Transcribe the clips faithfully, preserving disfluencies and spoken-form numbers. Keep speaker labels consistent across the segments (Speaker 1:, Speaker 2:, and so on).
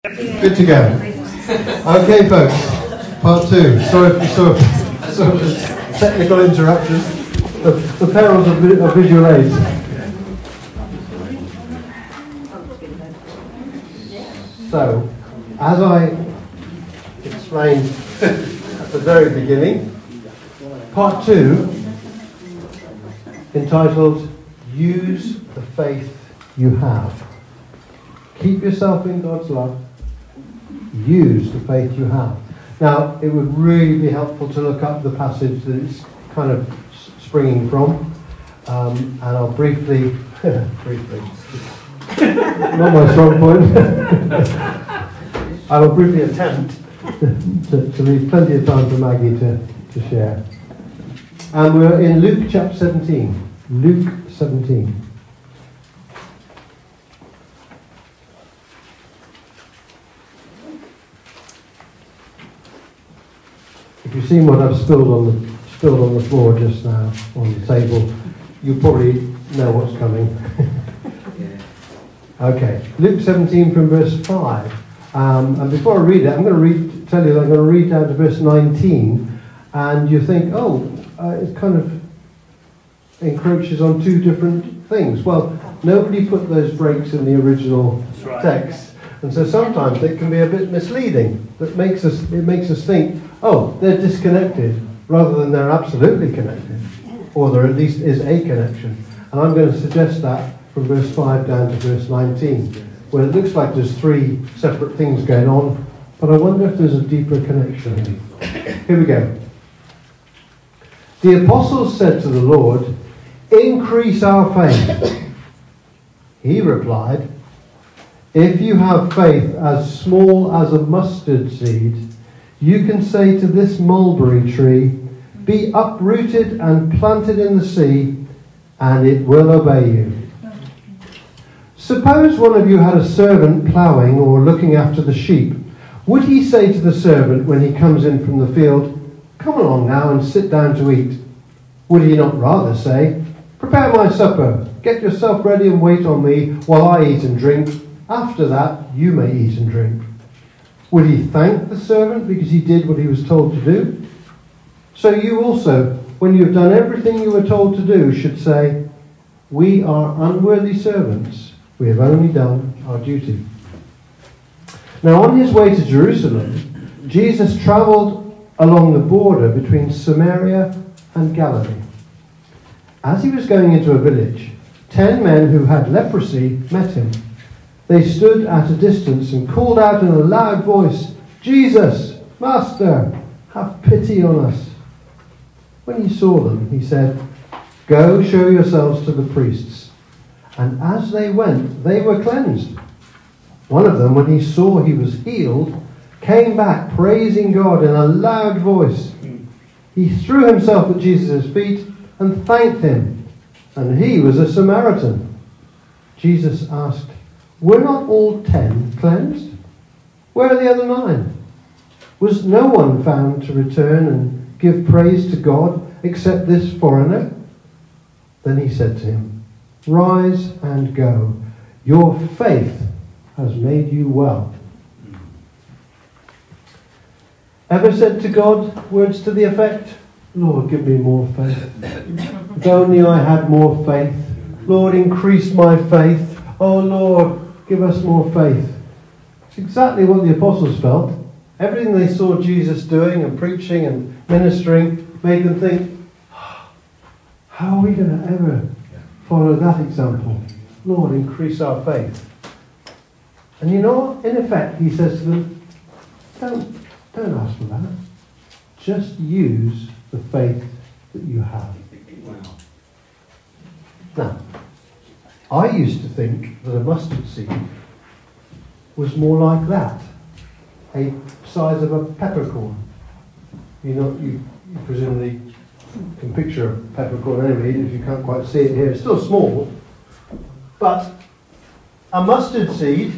Speaker 1: Good to go. Okay, folks. Part two. Sorry for sorry, sorry for technical interruption. The, the perils of, vi- of visual aids. So, as I explained at the very beginning, part two, entitled "Use the Faith You Have." Keep yourself in God's love. Use the faith you have. Now, it would really be helpful to look up the passage that it's kind of springing from, um, and I'll briefly, briefly, not my strong point. I will briefly attempt to, to leave plenty of time for Maggie to, to share. And we're in Luke chapter seventeen. Luke seventeen. If you've seen what I've spilled on the spilled on the floor just now on the table, you probably know what's coming. Okay, Luke seventeen from verse five. Um, and before I read it, I'm going to read, tell you that I'm going to read down to verse nineteen, and you think, oh, uh, it kind of encroaches on two different things. Well, nobody put those breaks in the original right. text, and so sometimes it can be a bit misleading. That makes us it makes us think, oh, they're disconnected, rather than they're absolutely connected, or there at least is a connection. And I'm going to suggest that from verse five down to verse nineteen, where it looks like there's three separate things going on, but I wonder if there's a deeper connection. Here we go. The apostles said to the Lord, "Increase our faith." He replied, "If you have faith as small as a mustard seed, you can say to this mulberry tree, 'Be uprooted and planted in the sea,' and it will obey you. Suppose one of you had a servant ploughing or looking after the sheep. Would he say to the servant when he comes in from the field, 'Come along now and sit down to eat'? Would he not rather say, 'Prepare my supper, get yourself ready and wait on me while I eat and drink. After that, you may eat and drink'? Would he thank the servant because he did what he was told to do? So you also, when you have done everything you were told to do, should say, 'We are unworthy servants. We have only done our duty.'" Now on his way to Jerusalem, Jesus travelled along the border between Samaria and Galilee. As he was going into a village, ten men who had leprosy met him. They stood at a distance and called out in a loud voice, "Jesus, Master, have pity on us." When he saw them, he said, "Go show yourselves to the priests." And as they went, they were cleansed. One of them, when he saw he was healed, came back praising God in a loud voice. He threw himself at Jesus' feet and thanked him. And he was a Samaritan. Jesus asked, "Were not all ten cleansed? Where are the other nine? Was no one found to return and give praise to God except this foreigner?" Then he said to him, "Rise and go. Your faith has made you well." Ever said to God words to the effect, "Lord, give me more faith. If only I had more faith. Lord, increase my faith. Oh Lord, give us more faith." It's exactly what the apostles felt. Everything they saw Jesus doing and preaching and ministering made them think, how are we going to ever follow that example? Lord, increase our faith. And you know, in effect, he says to them, don't, don't ask for that. Just use the faith that you have. Now, I used to think that a mustard seed was more like that, a size of a peppercorn. You know, you, you presumably can picture a peppercorn anyway, if you can't quite see it here. It's still small, but a mustard seed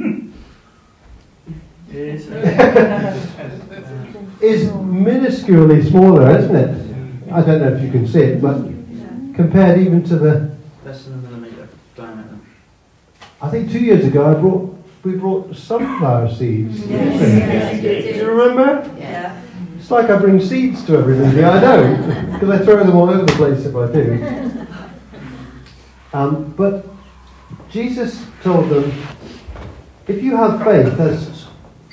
Speaker 1: is minusculely smaller, isn't it? I don't know if you can see it, but compared even to the...
Speaker 2: Less than a millimetre diameter.
Speaker 1: I think two years ago I brought we brought sunflower seeds.
Speaker 2: Yes,
Speaker 1: yes,
Speaker 2: yes,
Speaker 1: do you remember?
Speaker 2: Yeah.
Speaker 1: It's like I bring seeds to every meeting. I don't, because I throw them all over the place if I do. Um, but Jesus told them, if you have faith as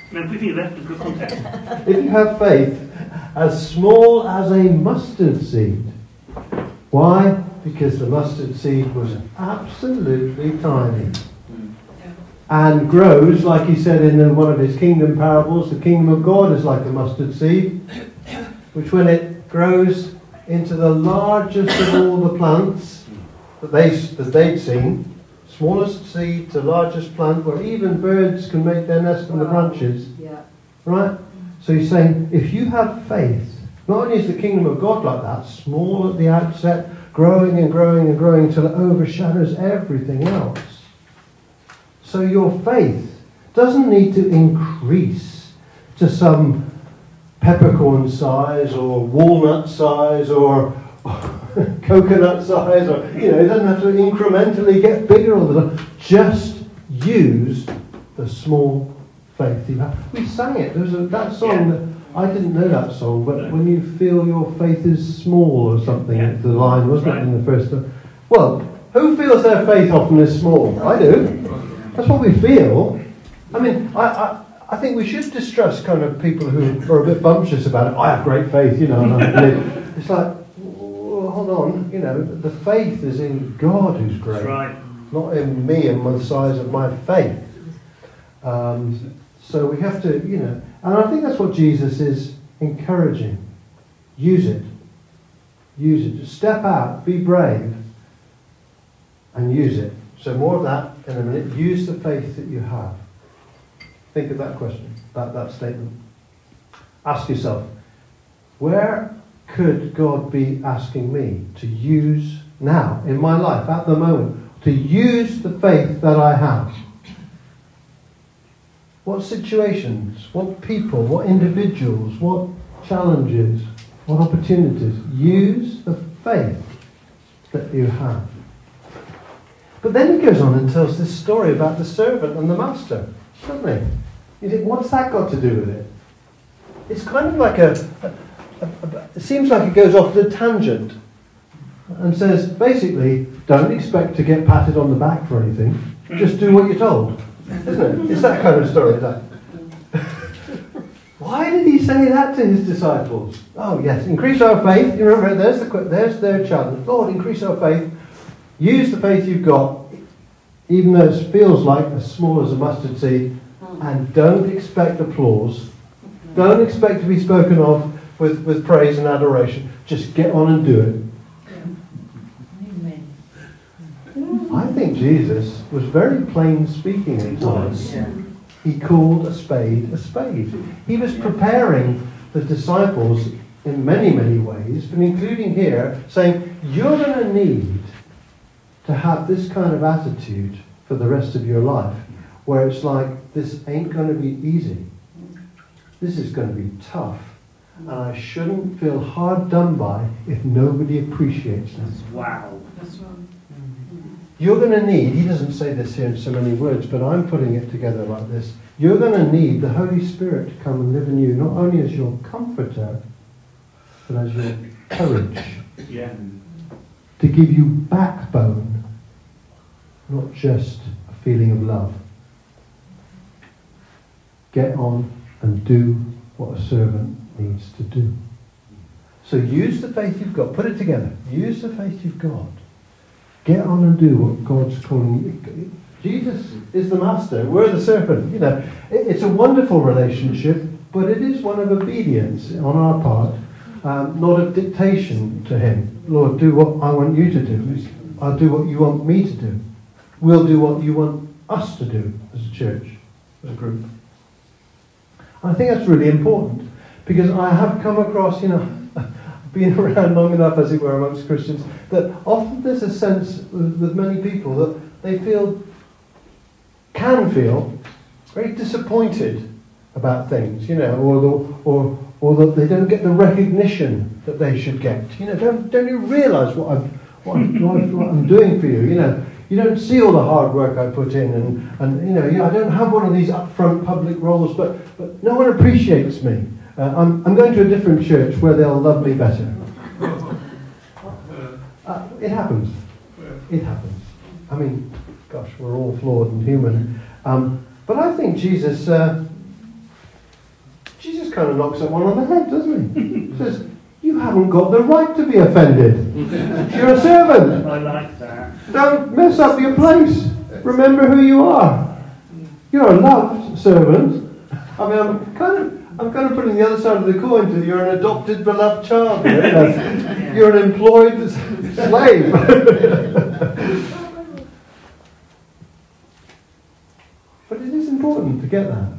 Speaker 1: if you have faith as small as a mustard seed. Why? Because the mustard seed was absolutely tiny. And grows, like he said in one of his kingdom parables, the kingdom of God is like a mustard seed, which when it grows into the largest of all the plants that, they, that they'd seen, smallest seed to largest plant, where even birds can make their nest in the branches.
Speaker 2: Yeah.
Speaker 1: Right? So he's saying, if you have faith, not only is the kingdom of God like that, small at the outset, growing and growing and growing until it overshadows everything else. So your faith doesn't need to increase to some peppercorn size or walnut size or coconut size, or you know, it doesn't have to incrementally get bigger all the time. Just use the small faith you have. We sang it. There was a, that song that I didn't know that song, but when you feel your faith is small or something, yeah. The line wasn't right. It in the first one. Well, who feels their faith often is small? I do. That's what we feel. I mean, I, I, I think we should distrust kind of people who are a bit bumptious about it. I have great faith, you know. And I believe. It's like, well, hold on, you know, the faith is in God who's great,
Speaker 3: that's right.
Speaker 1: Not in me and the size of my faith. Um, so we have to, you know, and I think that's what Jesus is encouraging. Use it. Use it. Just step out, be brave, and use it. So more of that in a minute. Use the faith that you have. Think of that question, that, that statement. Ask yourself, where could God be asking me to use now, in my life, at the moment, to use the faith that I have? What situations, what people, what individuals, what challenges, what opportunities? Use the faith that you have. But then he goes on and tells this story about the servant and the master, doesn't he? You think, what's that got to do with it? It's kind of like a, a, a, a it seems like it goes off the tangent and says, basically, don't expect to get patted on the back for anything. Just do what you're told. Isn't it? It's that kind of story, is that? Why did he say that to his disciples? Oh, yes, increase our faith. You remember, there's, the, there's their challenge. Lord, increase our faith. Use the faith you've got, even though it feels like as small as a mustard seed, and don't expect applause. Don't expect to be spoken of with, with praise and adoration. Just get on and do it.
Speaker 2: Amen.
Speaker 1: I think Jesus was very plain speaking at times. He called a spade a spade. He was preparing the disciples in many, many ways, but including here, saying, you're going to need to have this kind of attitude for the rest of your life, where it's like, this ain't going to be easy. This is going to be tough. And I shouldn't feel hard done by if nobody appreciates this.
Speaker 3: Wow.
Speaker 2: That's right.
Speaker 1: You're going to need, he doesn't say this here in so many words, but I'm putting it together like this. You're going to need the Holy Spirit to come and live in you, not only as your comforter, but as your courage.
Speaker 3: Yeah.
Speaker 1: To give you backbone, not just a feeling of love. Get on and do what a servant needs to do. So use the faith you've got. Put it together. Use the faith you've got. Get on and do what God's calling you. Jesus is the master. We're the servant. You know, it's a wonderful relationship, but it is one of obedience on our part, um, not of dictation to him. Lord, do what I want you to do. I'll do what you want me to do. We'll do what you want us to do as a church, as a group. I think that's really important, because I have come across, you know, been around long enough, as it were, amongst Christians, that often there's a sense with, with many people that they feel, can feel, very disappointed about things, you know, or the, or or that they don't get the recognition that they should get. You know, don't don't you realise what I'm what I'm, what I'm what I'm doing for you? You know, you don't see all the hard work I put in, and, and you know, you- I don't have one of these upfront public roles, but, but no one appreciates me. Uh, I'm, I'm going to a different church where they'll love me better. Uh, it happens. It happens. I mean, gosh, we're all flawed and human. Um, but I think Jesus, uh, Jesus kind of knocks someone on the head, doesn't he? He says, you haven't got the right to be offended. You're a servant.
Speaker 3: I like that.
Speaker 1: Don't mess up your place. Remember who you are. You're a loved servant. I mean, I'm kind of, I'm kind of putting the other side of the coin to you're an adopted, beloved child. Right? You're an employed slave. But it is important to get that.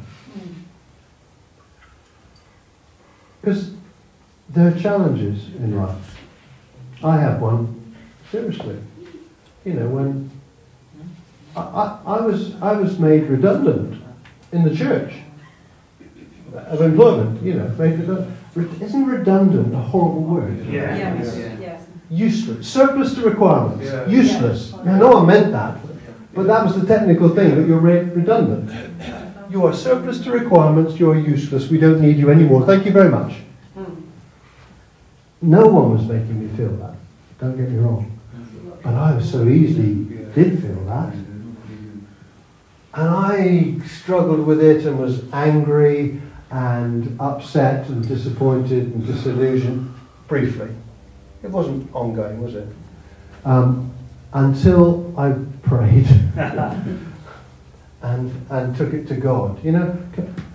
Speaker 1: Because there are challenges in life. I have one, seriously. You know, when I, I, I was I was made redundant in the church of employment, you know, made redundant. Isn't redundant a horrible word?
Speaker 3: Yeah.
Speaker 2: Yes,
Speaker 3: Yeah.
Speaker 2: yes.
Speaker 1: Useless. Surplus to requirements.
Speaker 3: Yeah.
Speaker 1: Useless. Now, no one meant that, but that was the technical thing, that you're re- redundant. You are surplus to requirements, you are useless, we don't need you anymore. Thank you very much. No one was making me feel that. Don't get me wrong. But I so easily did feel that. And I struggled with it and was angry and upset and disappointed and disillusioned briefly. It wasn't ongoing, was it? Um, until I prayed and and took it to God. You know,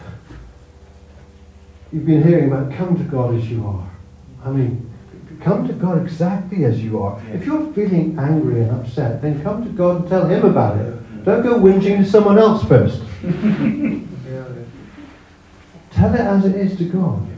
Speaker 1: you've been hearing about come to God as you are. I mean, come to God exactly as you are. If you're feeling angry and upset, then come to God and tell Him about it. Don't go whinging to someone else first. Tell it as it is to God.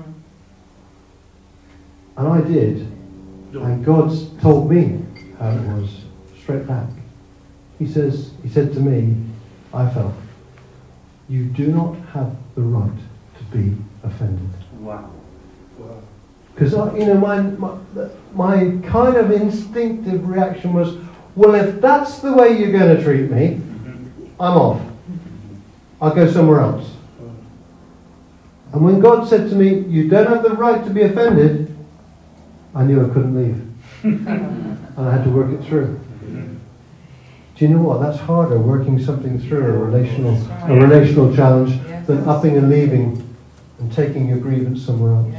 Speaker 1: And I did. And God's told me how it was, straight back. He says, He said to me, I felt, you do not have the right to be offended.
Speaker 3: Wow.
Speaker 1: Because, you know, my, my my kind of instinctive reaction was, well, if that's the way you're going to treat me, I'm off. I'll go somewhere else. And when God said to me, you don't have the right to be offended, I knew I couldn't leave. And I had to work it through. Do you know what? That's harder, working something through, a relational, a relational challenge, than upping and leaving and taking your grievance somewhere else.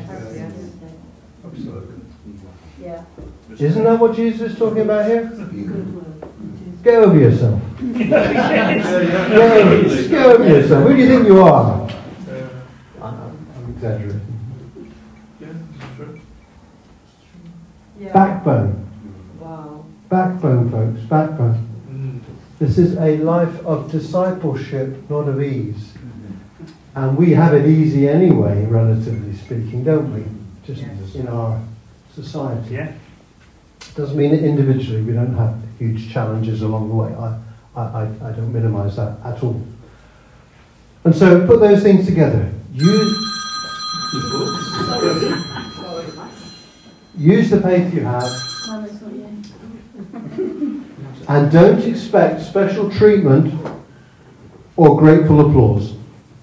Speaker 2: Yeah.
Speaker 1: Isn't that what Jesus is talking about here? Get over yourself. Go, just get over yourself. Who do you think you are? I'm, I'm exaggerating.
Speaker 2: Yeah.
Speaker 1: Backbone.
Speaker 2: Wow.
Speaker 1: Backbone, folks. Backbone. This is a life of discipleship, not of ease. And we have it easy anyway, relatively speaking, don't we? Just in our society.
Speaker 3: Yeah.
Speaker 1: Doesn't mean that individually we don't have huge challenges along the way. I, I, I don't minimise that at all. And so put those things together. Use, use the faith you have, and don't expect special treatment or grateful applause.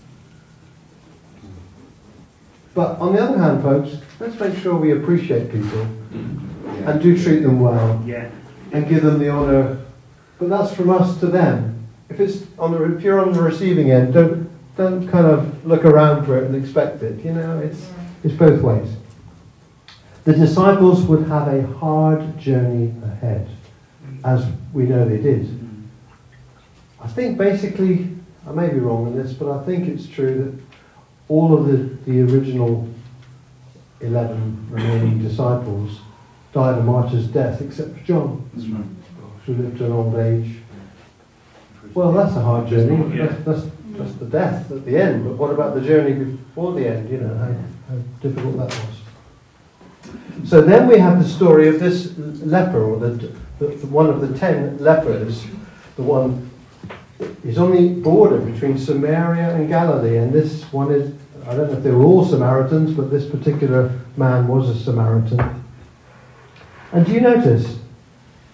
Speaker 1: But on the other hand, folks, let's make sure we appreciate people and do treat them well
Speaker 3: Yeah.
Speaker 1: and give them the honour. But that's from us to them. If it's on the, if you're on the receiving end, don't don't kind of look around for it and expect it. You know, it's it's both ways. The disciples would have a hard journey ahead, as we know they did. I think basically, I may be wrong on this, but I think it's true that all of the, the original eleven remaining disciples died a martyr's death, except for John, who lived to an old age. Well, that's a hard journey. That's, that's, that's the death at the end. But what about the journey before the end? You know, how, how difficult that was. So then we have the story of this leper, or the, the, the one of the ten lepers, the one is on the border between Samaria and Galilee, and this one is, I don't know if they were all Samaritans, but this particular man was a Samaritan. And do you notice,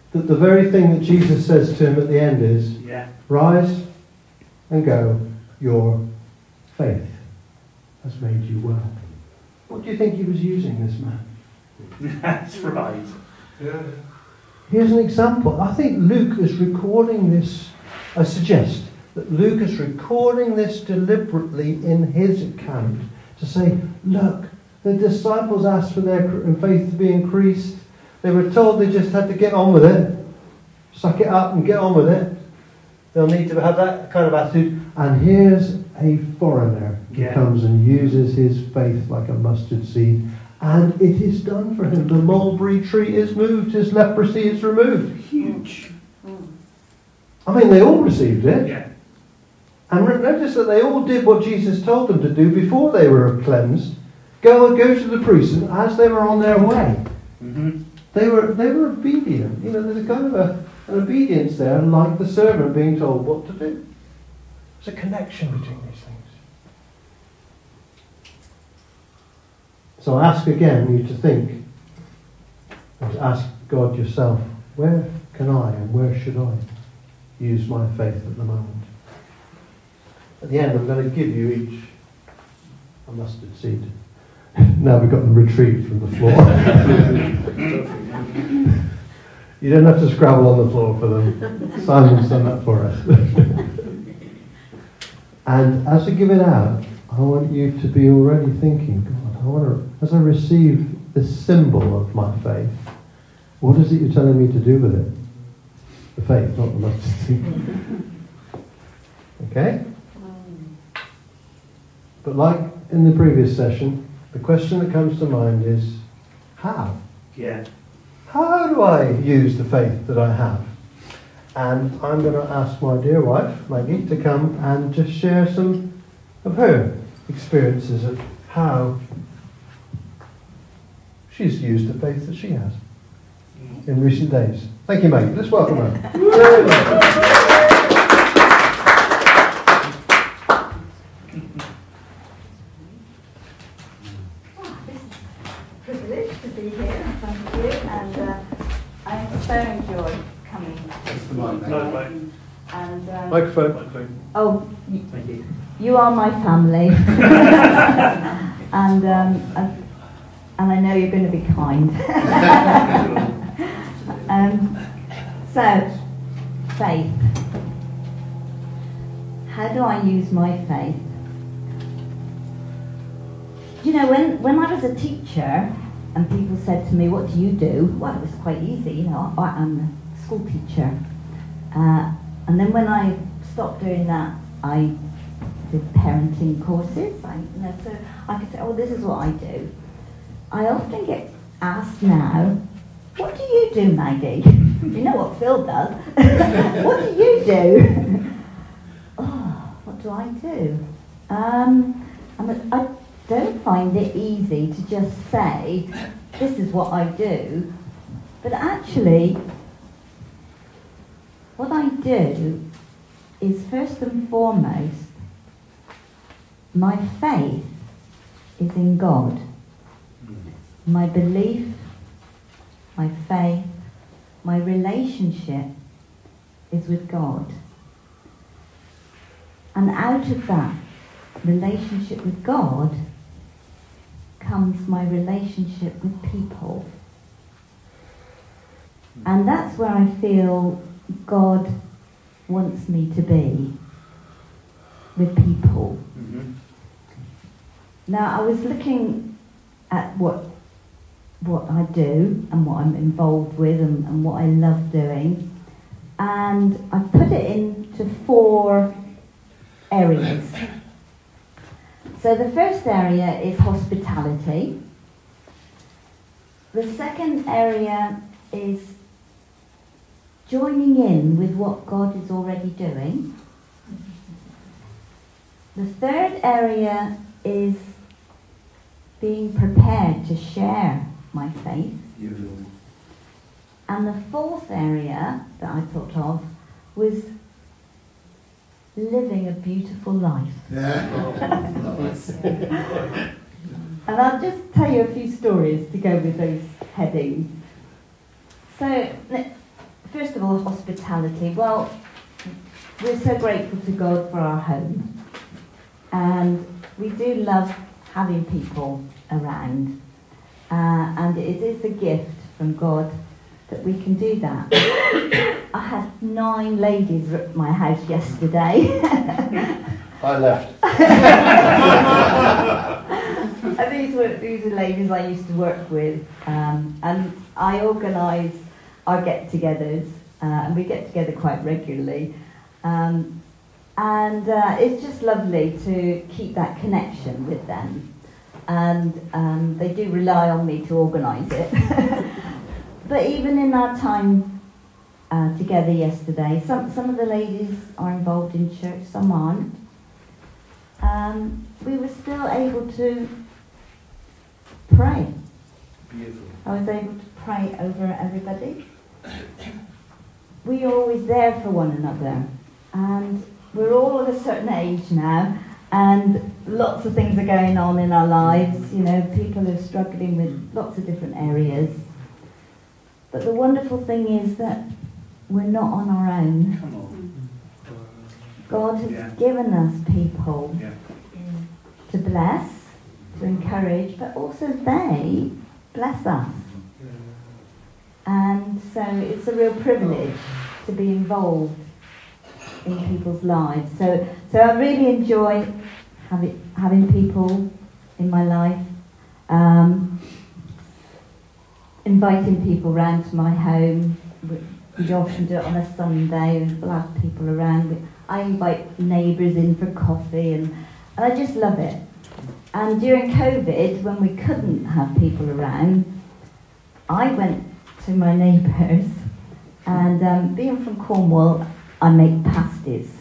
Speaker 1: that the very thing that Jesus says to him at the end is,
Speaker 3: Yeah.
Speaker 1: rise and go, your faith has made you well. What do you think he was using, this man?
Speaker 3: That's right.
Speaker 4: Yeah.
Speaker 1: Here's an example. I think Luke is recording this, I suggest that Luke is recording this deliberately in his account to say, look, the disciples asked for their faith to be increased. They were told they just had to get on with it. Suck it up and get on with it. They'll need to have that kind of attitude. And here's a foreigner who
Speaker 3: Yeah.
Speaker 1: comes and uses his faith like a mustard seed. And it is done for him. The mulberry tree is moved. His leprosy is removed.
Speaker 3: Huge.
Speaker 1: I mean, they all received it.
Speaker 3: Yeah.
Speaker 1: And notice that they all did what Jesus told them to do before they were cleansed. Go and go to the priest, and as they were on their way,
Speaker 3: Mm-hmm.
Speaker 1: they were they were obedient. You know, there's a kind of a, an obedience there, like the servant being told what to do. There's a connection between these things. So I ask again you to think, and to ask God yourself, where can I and where should I use my faith at the moment? At the end, I'm going to give you each a mustard seed. Now we've got them retrieved from the floor. You don't have to scrabble on the floor for them. Simon's done that for us. And as I give it out, I want you to be already thinking, God, I want to, as I receive this symbol of my faith, what is it you're telling me to do with it? The faith, not the mustard seed. Okay? But like in the previous session, the question that comes to mind is, how?
Speaker 3: Yeah.
Speaker 1: How do I use the faith that I have? And I'm going to ask my dear wife, Maggie, to come and just share some of her experiences of how she's used the faith that she has in recent days. Thank you, Maggie. Let's welcome her.
Speaker 2: Privilege to be here. Thank you. And uh, I'm so enjoyed coming.
Speaker 4: That's the mic now.
Speaker 3: No, wait.
Speaker 2: And um,
Speaker 1: Microphone.
Speaker 3: Microphone.
Speaker 2: oh, you,
Speaker 3: Thank you.
Speaker 2: you are my family. and um, and and I know you're going to be kind. um, so, faith. How do I use my faith? You know, when, when I was a teacher and people said to me, what do you do? Well, it was quite easy, you know, I, I'm a school teacher. Uh, and then when I stopped doing that, I did parenting courses. I, you know, so I could say, oh, this is what I do. I often get asked now, what do you do, Maggie? You know what Phil does. What do you do? Oh, what do I do? Um, I'm a, I don't find it easy to just say, this is what I do. But actually, what I do is first and foremost, my faith is in God. My belief, my faith, my relationship is with God. And out of that relationship with God comes my relationship with people. And that's where I feel God wants me to be, with people.
Speaker 3: Mm-hmm.
Speaker 2: Now, I was looking at what what I do and what I'm involved with and, and what I love doing, and I've put it into four areas. So the first area is hospitality. The second area is joining in with what God is already doing. The third area is being prepared to share my faith. And the fourth area that I thought of was living a beautiful life. And I'll just tell you a few stories to go with those headings. So, first of all, hospitality. Well, we're so grateful to God for our home. And we do love having people around. Uh, and it is a gift from God that we can do that. I had nine ladies at my house yesterday.
Speaker 1: I left.
Speaker 2: And these were these are ladies I used to work with, um, and I organise our get-togethers, uh, and we get together quite regularly. Um, and uh, it's just lovely to keep that connection with them. And um, they do rely on me to organise it. But even in our time uh, together yesterday, some, some of the ladies are involved in church, some aren't. Um, we were still able to pray.
Speaker 3: Beautiful.
Speaker 2: I was able to pray over everybody. We are always there for one another. And we're all at a certain age now, and lots of things are going on in our lives. You know, people are struggling with lots of different areas. But the wonderful thing is that we're not on our own.
Speaker 3: Come on.
Speaker 2: God has
Speaker 3: Yeah.
Speaker 2: given us people
Speaker 3: Yeah.
Speaker 2: to bless, to encourage, but also they bless us. And so it's a real privilege to be involved in people's lives. So, so I really enjoy having having people in my life, um, inviting people round to my home. We, we often do it on a Sunday, and we'll have people around. We, I invite neighbours in for coffee, and, and I just love it. And during COVID, when we couldn't have people around, I went to my neighbours, and um, being from Cornwall, I make pasties.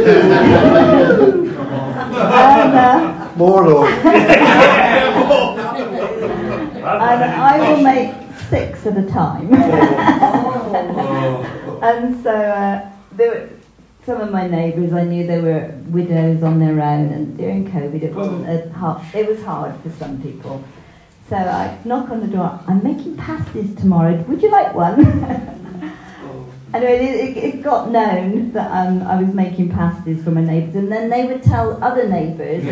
Speaker 2: and, uh,
Speaker 1: More Lord.
Speaker 2: and I will make six at a time. And so uh, there were, some of my neighbours, I knew they were widows on their own, and during COVID it wasn't a hard, it was hard for some people. So I knock on the door, I'm making pasties tomorrow, would you like one? Anyway, it, it got known that um, I was making pasties for my neighbours, and then they would tell other neighbours.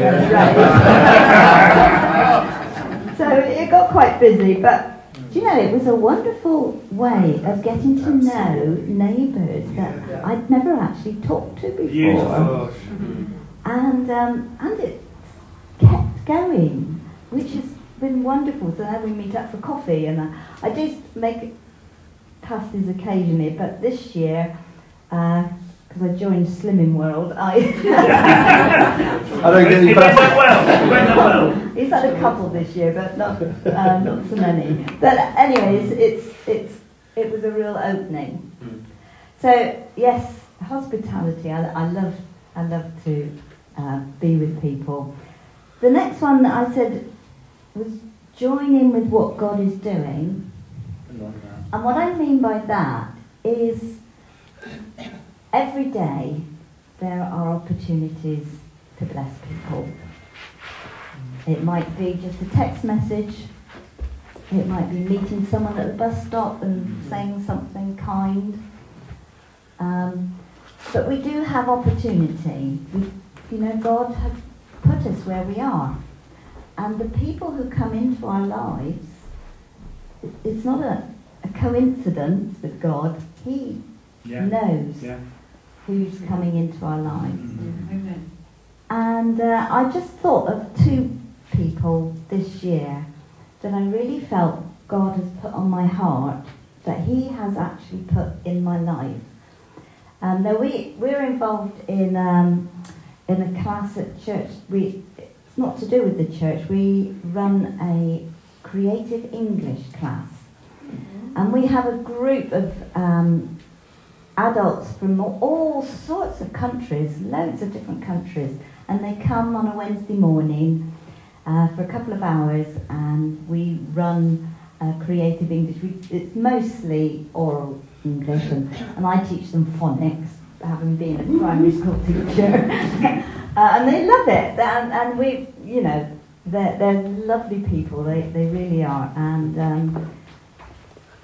Speaker 2: So it got quite busy, but do you know, it was a wonderful way of getting to know neighbours that I'd never actually talked to before.
Speaker 3: Beautiful.
Speaker 2: And, um, and it kept going, which has been wonderful. So now we meet up for coffee, and I, I do make pasties occasionally, but this year, because uh, I joined Slimming World, I
Speaker 1: I don't get any
Speaker 3: It went that well. It went that well.
Speaker 2: he's had a couple this year, but not uh, not so many. But anyways, it's it's it was a real opening.
Speaker 3: Mm.
Speaker 2: So yes, hospitality. I, I love I love to uh, be with people. The next one that I said was join in with what God is doing. And what I mean by that is every day there are opportunities to bless people. It might be just a text message. It might be meeting someone at the bus stop and saying something kind. Um, but we do have opportunity. We, you know, God has put us where we are. And the people who come into our lives, it, it's not a a coincidence with God. He
Speaker 3: Yeah.
Speaker 2: knows
Speaker 3: Yeah.
Speaker 2: who's coming into our lives.
Speaker 3: Mm-hmm.
Speaker 2: And uh, I just thought of two people this year that I really felt God has put on my heart, that He has actually put in my life. Um, now we, we're involved in um, in a class at church. We, it's not to do with the church. We run a creative English class. And we have a group of um, adults from all sorts of countries, loads of different countries, and they come on a Wednesday morning uh, for a couple of hours, and we run uh, creative English. We, it's mostly oral English, and, and I teach them phonics, having been a primary school teacher, uh, and they love it. And, and we, you know, they're, they're lovely people. They they really are, and. Um,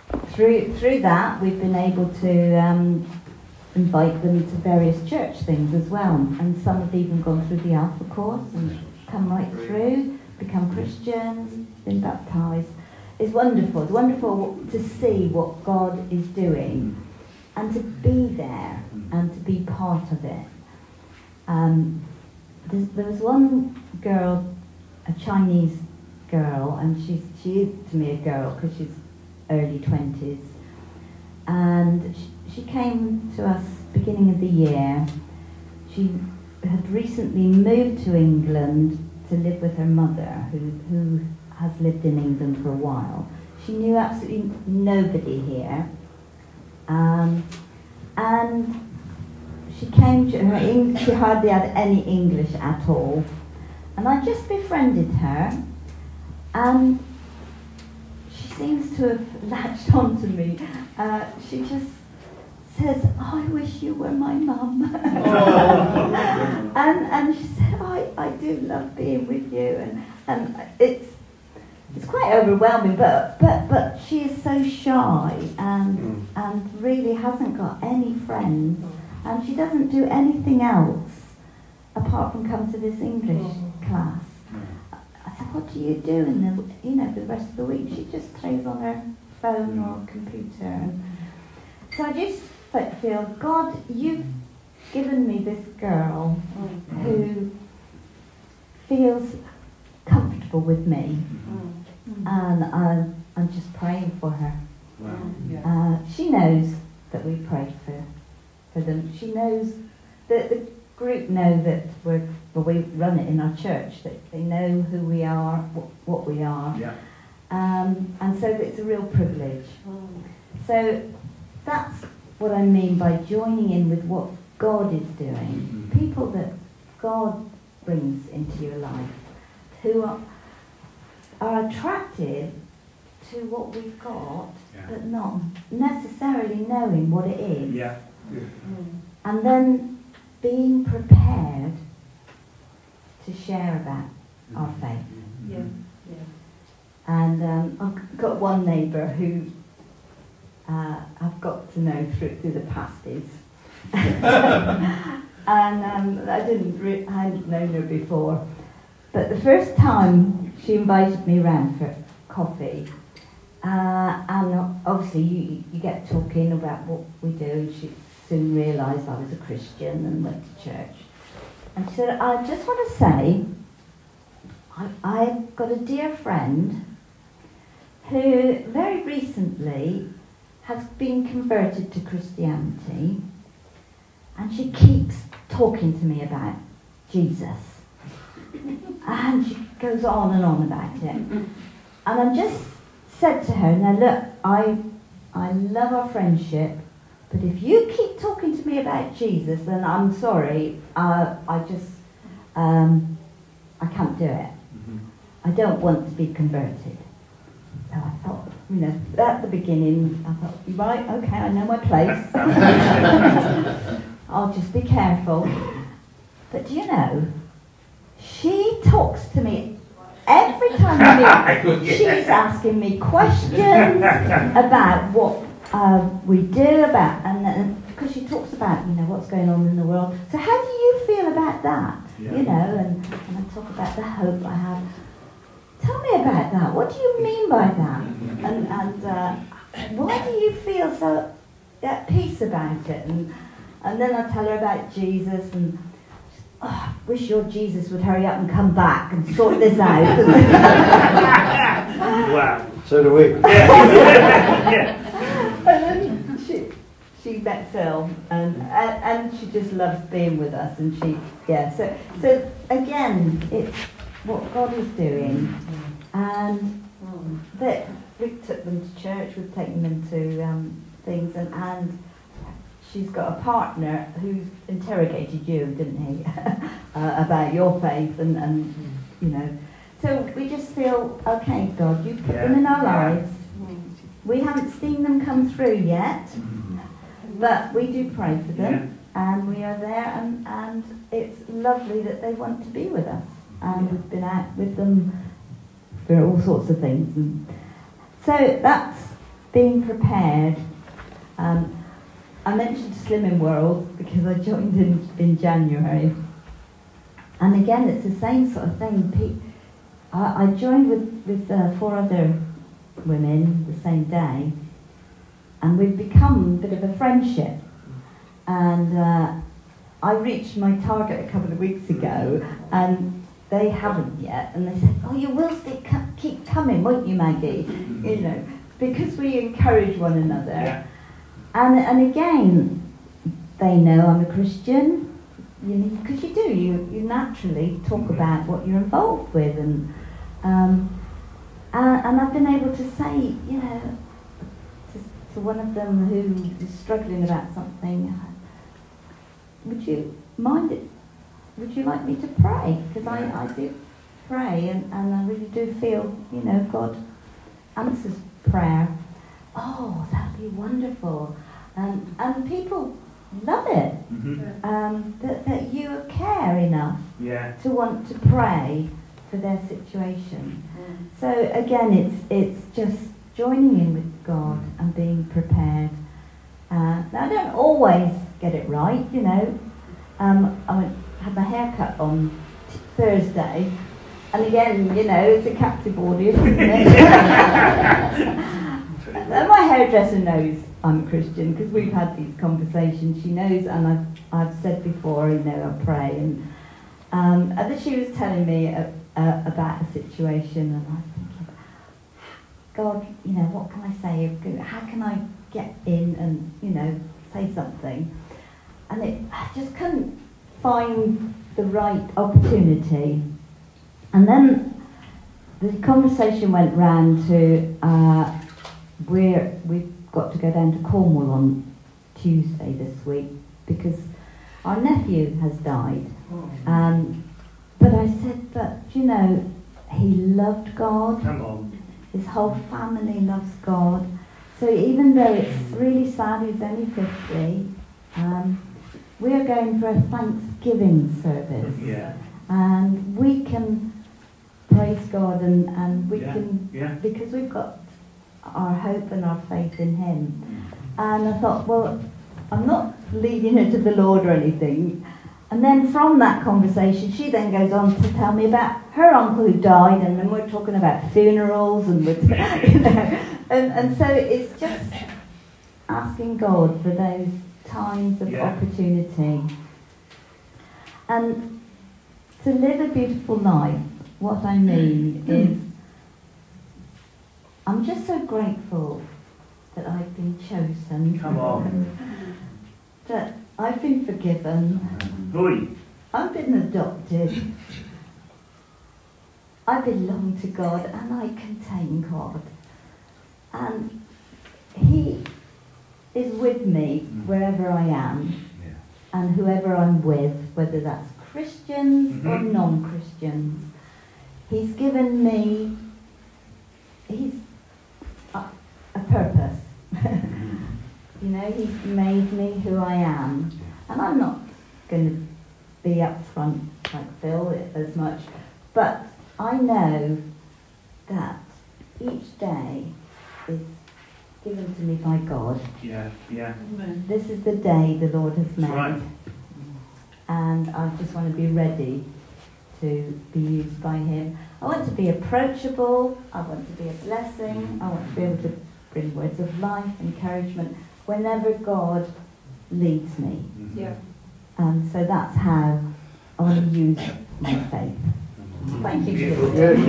Speaker 2: through through that, we've been able to um, invite them to various church things as well. And some have even gone through the Alpha course and come right through, become Christians, been baptised. It's wonderful. It's wonderful to see what God is doing and to be there and to be part of it. Um, there was one girl, a Chinese girl, and she's, she is to me a girl because she's early twenties, and she, she came to us beginning of the year. She had recently moved to England to live with her mother, who, who has lived in England for a while. She knew absolutely nobody here, um, and she came to her, Eng- she hardly had any English at all, and I just befriended her, and she seems to have latched on to me. Uh, she just says, oh, I wish you were my mum. and and she said, oh, I, I do love being with you, and, and it's it's quite overwhelming, but, but, but she is so shy and, mm. and really hasn't got any friends. And she doesn't do anything else apart from come to this English mm. class. I said, what do you do in the, you know, for the rest of the week? She just plays on her phone or computer. And so I just feel, God, you've given me this girl mm. who feels comfortable with me. Mm. And I'm, I'm just praying for her. Wow. Uh, she knows that we prayed for for them. She knows that the group know that we're, well, we run it in our church, that they know who we are, what, what we are. Yeah. Um, and so it's a real privilege. Mm. So that's what I mean by joining in with what God is doing. Mm-hmm. People that God brings into your life who are, are attracted to what we've got, yeah. but not necessarily knowing what it is.
Speaker 3: Yeah. Yeah.
Speaker 2: Mm. And then being prepared to share about mm-hmm. our faith.
Speaker 3: Yeah.
Speaker 2: Yeah. And um, I've got one neighbour who uh, I've got to know through, through the pasties. and um, I didn't re- I hadn't known her before. But the first time she invited me round for coffee, uh, and obviously you, you get talking about what we do, and she soon realised I was a Christian and went to church. And she said, I just want to say, I, I've got a dear friend who very recently has been converted to Christianity, and she keeps talking to me about Jesus. And she goes on and on about it. And I just said to her, now look, I, I love our friendship, but if you keep talking to me about Jesus, then I'm sorry, uh, I just, um, I can't do it. Mm-hmm. I don't want to be converted. So I thought, you know, at the beginning, I thought, right, okay, I know my place. I'll just be careful. But do you know, she talks to me every time I meet. Yeah. She's asking me questions about what uh, we do, about, and because she talks about, you know, what's going on in the world. So how do you feel about that? Yeah. You know, and, and I talk about the hope I have. Tell me about that. What do you mean by that? And, and uh, why do you feel so at peace about it? And and then I tell her about Jesus, and oh, I wish your Jesus would hurry up and come back and sort this out.
Speaker 3: Wow.
Speaker 1: So do we.
Speaker 3: Yeah.
Speaker 2: And then she she met Phil, and, and and she just loves being with us, and she yeah. So so again, it's what God is doing, and that we took them to church, we've taken them to um, things, and and. She's got a partner who interrogated you, didn't he, uh, about your faith, and, and you know. So we just feel, okay, God, you put yeah. them in our lives. We haven't seen them come through yet, but we do pray for them, yeah. and we are there, and, and it's lovely that they want to be with us. And we've been out with them for all sorts of things. And so that's being prepared. Um, I mentioned Slimming World because I joined in, in January. And again, it's the same sort of thing. Pe- I, I joined with, with uh, four other women the same day, and we've become a bit of a friendship. And uh, I reached my target a couple of weeks ago, and they haven't yet. And they said, "Oh, you will still co- keep coming, won't you, Maggie?" You know, because we encourage one another.
Speaker 3: Yeah.
Speaker 2: And and again, they know I'm a Christian. You know, because you do, you you naturally talk about what you're involved with, and um, and, and I've been able to say, you know, to, to one of them who is struggling about something, would you mind it? Would you like me to pray? Because I, I do pray, and, and I really do feel, you know, God answers prayer. Oh, that'd be wonderful. Um, and people love it,
Speaker 3: Mm-hmm.
Speaker 2: um, that, that you care enough
Speaker 3: Yeah.
Speaker 2: to want to pray for their situation. Mm. So again, it's it's just joining in with God and being prepared. Uh, now, I don't always get it right, you know. Um, I went, had my hair cut on t- Thursday, and again, you know, it's a captive audience, isn't it? And my hairdresser knows I'm a Christian because we've had these conversations. She knows, and I've I've said before, you know, I pray, and um, and then she was telling me uh, uh, about a situation, and I was thinking, God, you know, what can I say? How can I get in and, you know, say something? And it, I just couldn't find the right opportunity. And then the conversation went round to uh, we're we've got to go down to Cornwall on Tuesday this week because our nephew has died. Um, but I said, but you know, he loved God.
Speaker 3: Come on.
Speaker 2: His whole family loves God. So even though it's really sad, he's only fifty, um, we're going for a Thanksgiving service.
Speaker 3: Yeah.
Speaker 2: And we can praise God, and, and we
Speaker 3: Yeah,
Speaker 2: can,
Speaker 3: yeah.
Speaker 2: because we've got our hope and our faith in Him. And I thought, well, I'm not leading her to the Lord or anything. And then from that conversation, she then goes on to tell me about her uncle who died, and then we're talking about funerals, and we're, you know, and, and so it's just asking God for those times of
Speaker 3: Yeah.
Speaker 2: opportunity. And to live a beautiful life, what I mean is, I'm just so grateful that I've been chosen.
Speaker 3: Come on.
Speaker 2: That I've been forgiven.
Speaker 3: Oi.
Speaker 2: I've been adopted. I belong to God and I contain God. And He is with me wherever I am,
Speaker 3: Yeah.
Speaker 2: and whoever I'm with, whether that's Christians or
Speaker 3: Mhm.
Speaker 2: non-Christians. He's given me, he's a, a purpose. You know, He's made me who I am. And I'm not going to be up front like Phil as much, but I know that each day is given to me by God.
Speaker 3: Yeah, yeah.
Speaker 2: This is the day the Lord has made.
Speaker 3: That's right.
Speaker 2: And I just want to be ready to be used by Him. I want to be approachable. I want to be a blessing. I want to be able to bring words of life, encouragement, whenever God leads me.
Speaker 4: Yeah.
Speaker 2: And so that's how I want to use my faith. Thank you.
Speaker 3: Beautiful.
Speaker 1: Yeah.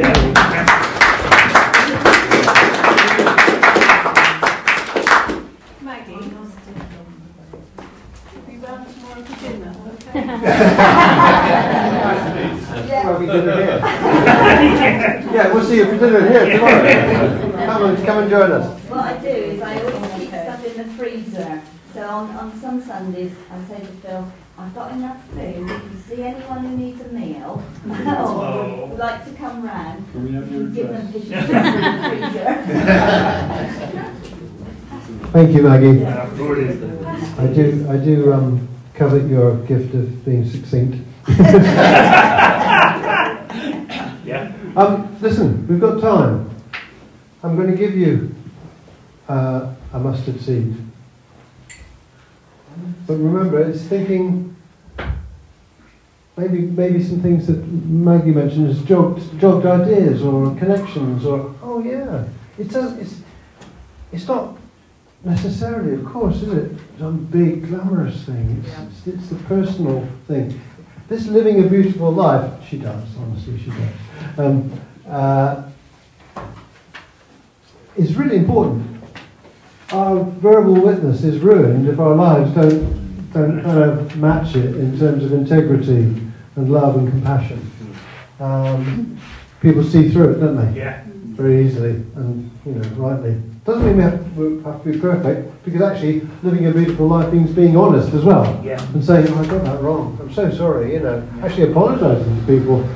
Speaker 4: Maggie, you round tomorrow for dinner?
Speaker 1: Well, we did it here. Yeah, we'll see you for dinner here tomorrow. Come and, come and join us.
Speaker 2: What I do is I always keep stuff in the freezer. So on, on some Sundays, I say to Phil, I've got enough food. If you see anyone who needs a meal, or would like to come round, you can give them fish and chips in the freezer.
Speaker 1: Thank you, Maggie.
Speaker 3: Uh, brilliant.
Speaker 1: I do, I do um, covet your gift of being succinct.
Speaker 3: Yeah.
Speaker 1: Um, listen, we've got time. I'm going to give you uh, a mustard seed. But remember, it's thinking maybe maybe some things that Maggie mentioned as jogged, jogged ideas or connections or, oh yeah, it's, a, it's, it's not necessarily, of course, is it, some big glamorous thing. It's,
Speaker 4: Yeah.
Speaker 1: it's, it's the personal thing. This living a beautiful life, she does, honestly, she does, um, uh, is really important. Our verbal witness is ruined if our lives don't, don't kind of match it in terms of integrity and love and compassion. Um, people see through it, don't they?
Speaker 3: Yeah.
Speaker 1: Very easily and, you know, rightly. Doesn't mean we have, we have to be perfect, because actually living a beautiful life means being honest as well.
Speaker 3: Yeah.
Speaker 1: And saying, oh, I got that wrong. I'm so sorry, you know. Actually apologising to people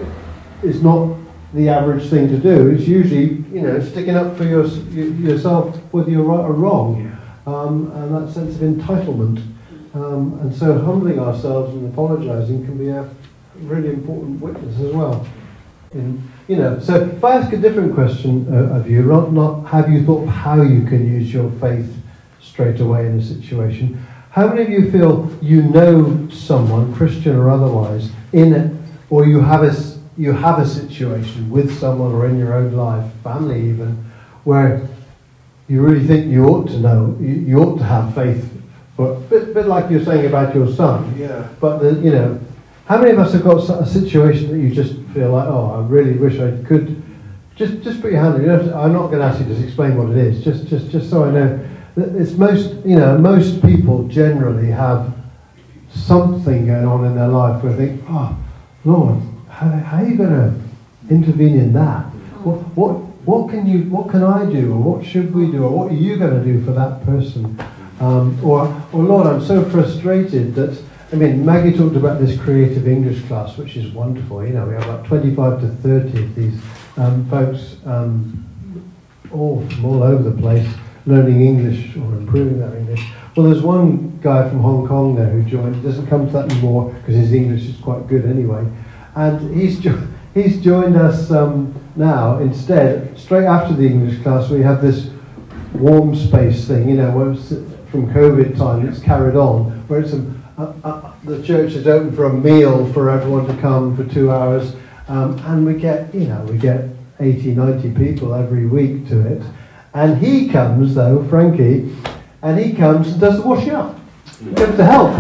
Speaker 1: is not the average thing to do. It's usually, you know, sticking up for your, yourself whether you're right or wrong.
Speaker 3: Yeah.
Speaker 1: Um, and that sense of entitlement. Um, and so humbling ourselves and apologising can be a really important witness as well. In, you know, so if I ask a different question uh, of you, not, not have you thought of how you can use your faith straight away in a situation, how many of you feel you know someone, Christian or otherwise, in it, or you have a, you have a situation with someone or in your own life, family even, where you really think you ought to know, you, you ought to have faith, but a bit, bit like you're saying about your son.
Speaker 5: Yeah.
Speaker 1: But, the, you know, how many of us have got a situation that you just feel like, oh, I really wish I could? Just just put your hand on it. You don't have to, I'm not going to ask you to explain what it is, just, just, just so I know. That it's most, you know, most people generally have something going on in their life where they think, oh, Lord, how, how are you going to intervene in that? What, what, what can you, what can I do, or what should we do, or what are you going to do for that person? Um, or, or Lord, I'm so frustrated that, I mean, Maggie talked about this creative English class, which is wonderful. You know, we have about twenty-five to thirty of these um, folks, um, all from all over the place, learning English or improving their English. Well, there's one guy from Hong Kong there who joined. He doesn't come to that anymore because his English is quite good anyway. And he's jo- he's joined us um, now instead. Straight after the English class, we have this warm space thing, you know, where it's from COVID time, it's carried on, where it's a Uh, uh, the church is open for a meal for everyone to come for two hours, um, and we get, you know, we get eighty, ninety people every week to it. And he comes, though, Frankie, and he comes and does the washing up. He comes to help.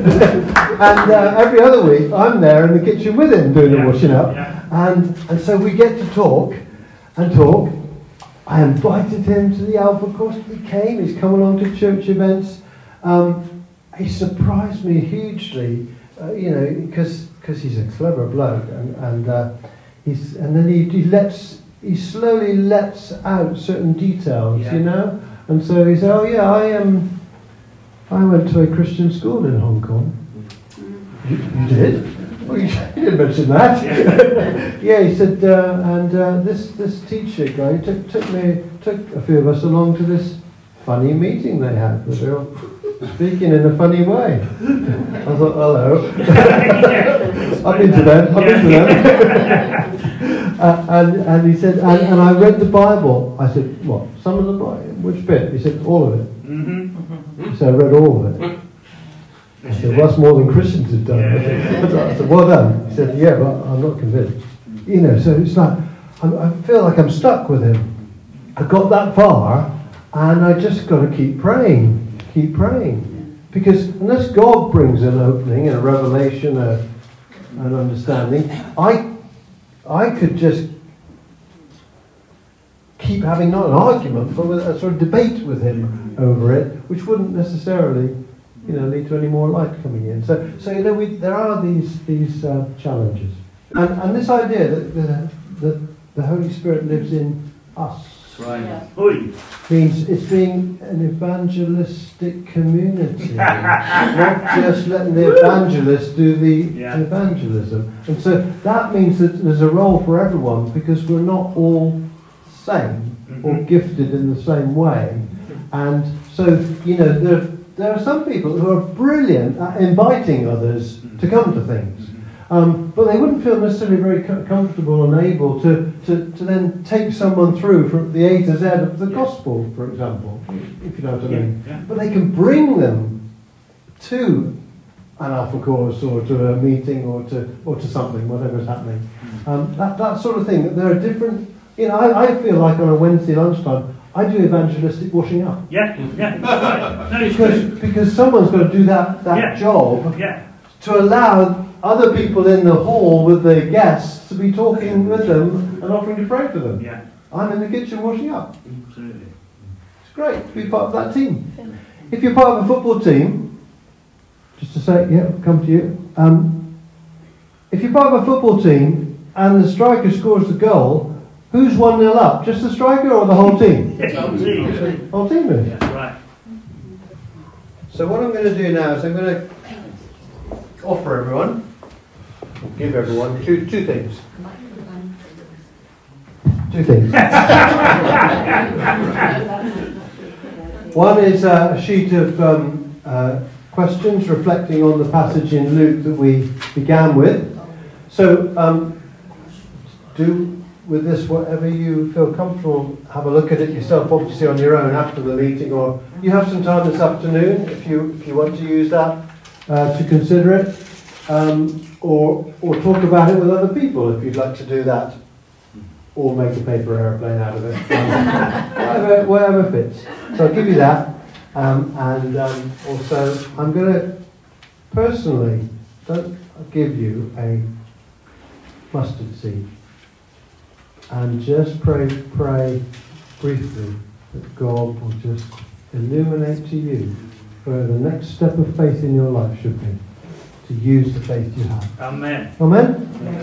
Speaker 1: And uh, every other week, I'm there in the kitchen with him doing
Speaker 3: Yeah.
Speaker 1: the washing up.
Speaker 3: Yeah.
Speaker 1: And, and so we get to talk and talk. I invited him to the Alpha course. He came. He's come along to church events. Um, He surprised me hugely, uh, you know, because because he's a clever bloke, and and uh, he's and then he, he lets he slowly lets out certain details,
Speaker 3: Yeah.
Speaker 1: you know, and so he said, oh yeah, I um I went to a Christian school in Hong Kong. You, you did? Well, you, you didn't mention that. Yeah, he said, uh, and uh, this this teacher guy took took me took a few of us along to this funny meeting they had where they were speaking in a funny way. I thought, hello. I've been to them, I've been to them. uh, and, and he said, and, and I read the Bible. I said, what, some of the Bible? Which bit? He said, all of it.
Speaker 3: Mm-hmm.
Speaker 1: He said, I read all of it. I said, well, that's more than Christians have done.
Speaker 3: Yeah.
Speaker 1: I said, well done. He said, yeah, but I'm not convinced. You know, so it's like, I'm, I feel like I'm stuck with him. I got that far, and I just got to keep praying. Keep praying, because unless God brings an opening, a revelation, a, an understanding, I, I could just keep having not an argument, but a sort of debate with him over it, which wouldn't necessarily, you know, lead to any more light coming in. So, so you know, we, there are these these uh, challenges, and and this idea that the, that the Holy Spirit lives in us.
Speaker 3: That's right.
Speaker 4: Yeah.
Speaker 3: Oi.
Speaker 1: Means it's being an evangelistic community, not just letting the evangelist do the
Speaker 3: Yeah.
Speaker 1: evangelism. And so that means that there's a role for everyone, because we're not all same or
Speaker 3: Mhm.
Speaker 1: gifted in the same way. And so, you know, there, there are some people who are brilliant at inviting others to come to things. Um, but they wouldn't feel necessarily very co- comfortable and able to, to, to then take someone through from the A to Z of the
Speaker 5: Yeah.
Speaker 1: gospel, for example, if you know what I
Speaker 5: Yeah,
Speaker 1: mean.
Speaker 5: yeah.
Speaker 1: But they can bring them to an alpha course or to a meeting or to or to something, whatever's happening. Um, that, that sort of thing. That there are different. You know, I, I feel like on a Wednesday lunchtime, I do evangelistic washing up
Speaker 5: Yeah, yeah, that's right. No, it's
Speaker 1: because
Speaker 5: good.
Speaker 1: because someone's got to do that that
Speaker 5: Yeah.
Speaker 1: job
Speaker 5: Yeah,
Speaker 1: to allow other people in the hall with the guests to be talking with them and offering to pray for them.
Speaker 5: yeah,
Speaker 1: I'm in the kitchen washing up.
Speaker 5: absolutely.
Speaker 1: It's great to be part of that team. If you're part of a football team, just to say, yeah, I'll come to you. Um, if you're part of a football team and the striker scores the goal, who's one nil up? Just the striker or the whole team?
Speaker 5: Yeah, absolutely.
Speaker 1: Whole team is.
Speaker 5: That's right.
Speaker 1: So what I'm going to do now is I'm going to offer everyone, give everyone two two things. Two things. One is uh, a sheet of um, uh, questions reflecting on the passage in Luke that we began with. So um, do with this whatever you feel comfortable. Have a look at it yourself, obviously on your own after the meeting, or you have some time this afternoon if you if you want to use that uh, to consider it, um, or or talk about it with other people if you'd like to do that, or make a paper aeroplane out of it, um, whatever whatever fits. So I'll give you that, um, and um, also I'm going to personally don't give you a mustard seed. And just pray, pray briefly that God will just illuminate to you where the next step of faith in your life should be, to use the faith you have.
Speaker 5: Amen.
Speaker 1: Amen?